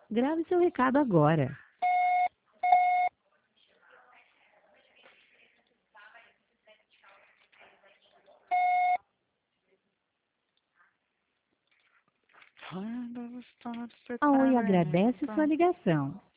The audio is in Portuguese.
Grave seu recado agora. A Oi agradece sua ligação.